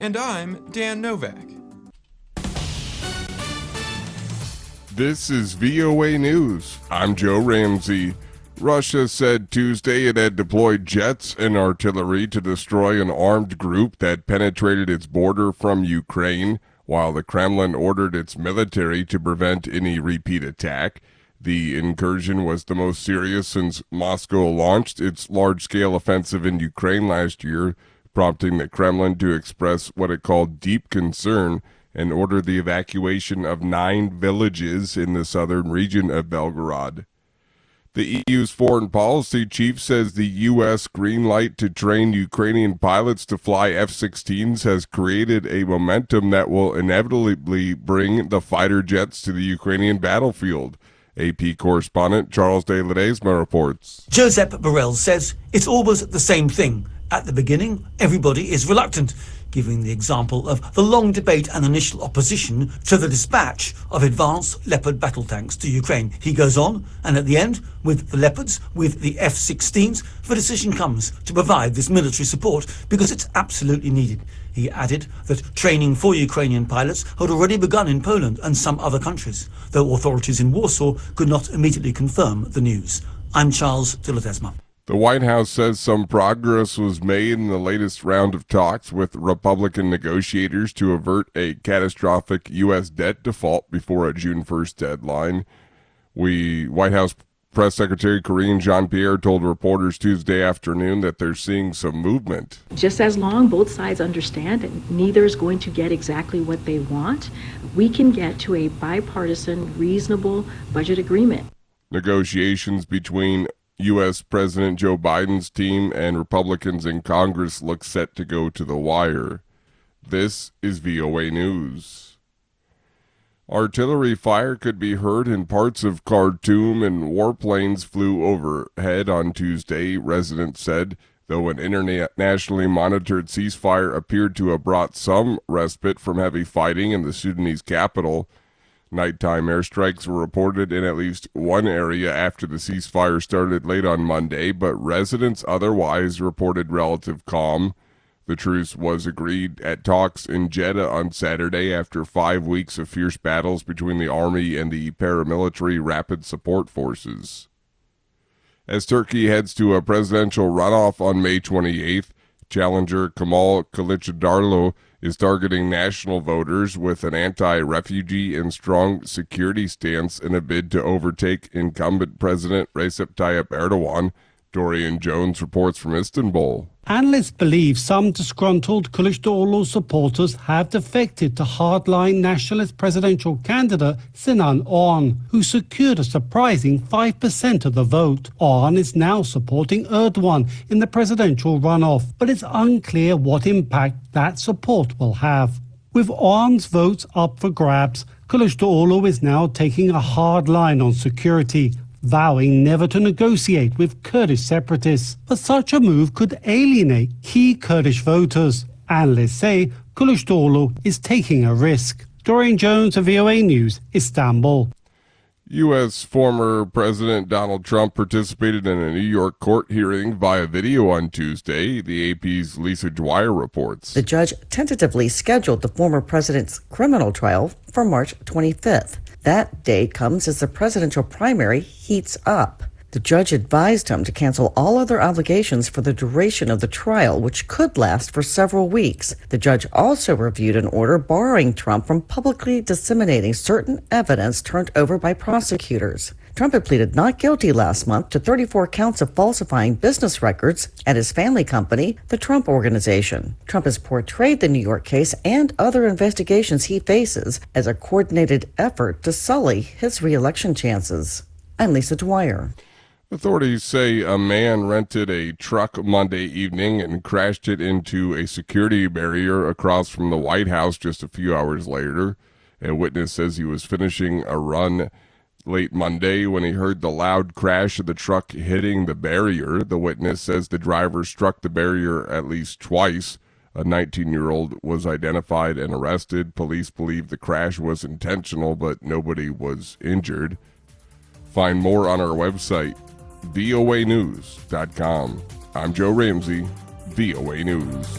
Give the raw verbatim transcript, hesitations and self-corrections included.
And I'm Dan Novak. This is V O A News. I'm Joe Ramsey. Russia said Tuesday it had deployed jets and artillery to destroy an armed group that penetrated its border from Ukraine, while the Kremlin ordered its military to prevent any repeat attack. The incursion was the most serious since Moscow launched its large-scale offensive in Ukraine last year, prompting the Kremlin to express what it called deep concern and order the evacuation of nine villages in the southern region of Belgorod. The E U's foreign policy chief says the U S green light to train Ukrainian pilots to fly F sixteens has created a momentum that will inevitably bring the fighter jets to the Ukrainian battlefield. A P correspondent Charles de Ledesma reports. Josep Borrell says it's almost the same thing. At the beginning, everybody is reluctant, giving the example of the long debate and initial opposition to the dispatch of advanced Leopard battle tanks to Ukraine. He goes on, and at the end, with the Leopards, with the F sixteens, the decision comes to provide this military support because it's absolutely needed. He added that training for Ukrainian pilots had already begun in Poland and some other countries, though authorities in Warsaw could not immediately confirm the news. I'm Charles de Ledesma. The White House says some progress was made in the latest round of talks with Republican negotiators to avert a catastrophic U S debt default before a June first deadline. We White House Press Secretary Karine Jean-Pierre told reporters Tuesday afternoon that they're seeing some movement. Just as long both sides understand that neither is going to get exactly what they want, we can get to a bipartisan, reasonable budget agreement. Negotiations between U S President Joe Biden's team and Republicans in Congress look set to go to the wire. This is V O A News. Artillery fire could be heard in parts of Khartoum, and warplanes flew overhead on Tuesday, residents said, though an internationally monitored ceasefire appeared to have brought some respite from heavy fighting in the Sudanese capital. Nighttime airstrikes were reported in at least one area after the ceasefire started late on Monday, but residents otherwise reported relative calm. The truce was agreed at talks in Jeddah on Saturday after five weeks of fierce battles between the army and the paramilitary Rapid Support Forces. As Turkey heads to a presidential runoff on May twenty-eighth, challenger Kemal Kılıçdaroğlu is targeting national voters with an anti-refugee and strong security stance in a bid to overtake incumbent President Recep Tayyip Erdogan. Dorian Jones reports from Istanbul. Analysts believe some disgruntled Kılıçdaroğlu supporters have defected to hardline nationalist presidential candidate Sinan Oğan, who secured a surprising five percent of the vote. Oğan is now supporting Erdogan in the presidential runoff, but it's unclear what impact that support will have. With Oğan's votes up for grabs, Kılıçdaroğlu is now taking a hard line on security, vowing never to negotiate with Kurdish separatists. But such a move could alienate key Kurdish voters. Analysts say Kılıçdaroğlu is taking a risk. Dorian Jones of V O A News, Istanbul. U S former President Donald Trump participated in a New York court hearing via video on Tuesday, the A P's Lisa Dwyer reports. The judge tentatively scheduled the former president's criminal trial for March twenty-fifth. That date comes as the presidential primary heats up. The judge advised him to cancel all other obligations for the duration of the trial, which could last for several weeks. The judge also reviewed an order barring Trump from publicly disseminating certain evidence turned over by prosecutors. Trump had pleaded not guilty last month to thirty-four counts of falsifying business records at his family company, the Trump Organization. Trump has portrayed the New York case and other investigations he faces as a coordinated effort to sully his re-election chances. I'm Lisa Dwyer. Authorities say a man rented a truck Monday evening and crashed it into a security barrier across from the White House just a few hours later. A witness says he was finishing a run late Monday when he heard the loud crash of the truck hitting the barrier. The witness says the driver struck the barrier at least twice. A nineteen-year-old was identified and arrested. Police believe the crash was intentional, but nobody was injured. Find more on our website, V O A news dot com. I'm Joe Ramsey, V O A News.